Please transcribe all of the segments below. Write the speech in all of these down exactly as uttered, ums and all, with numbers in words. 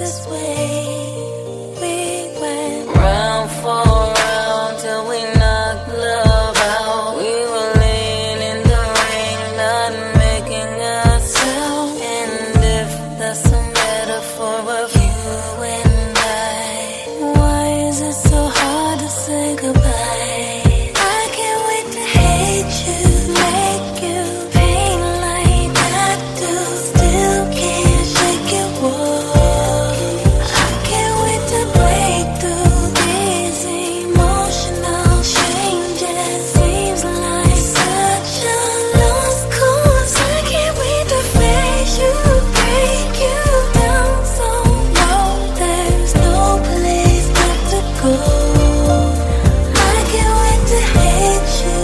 this way. We went round for round till we knocked love out. We were laying in the rain, not making a sound. And if that's a metaphor of you and I, why is it so hard to say goodbye? I can't wait to hate you, make you pain like I do. Still can't shake it, whoa. I can't wait to break through these emotional changes. Seems like such a lost cause. I can't wait to face you, break you down so low. There's no place left to go. I can't wait to hate you.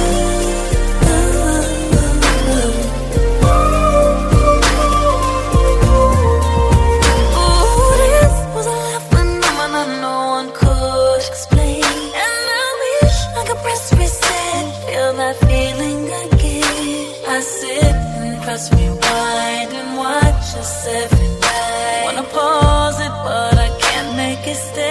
Ooh, this was a life phenomenon no one could explain. And I wish I could press reset, feel that feeling again. I sit and press rewind and watch us every night. Wanna pause it, but I can't make it stay.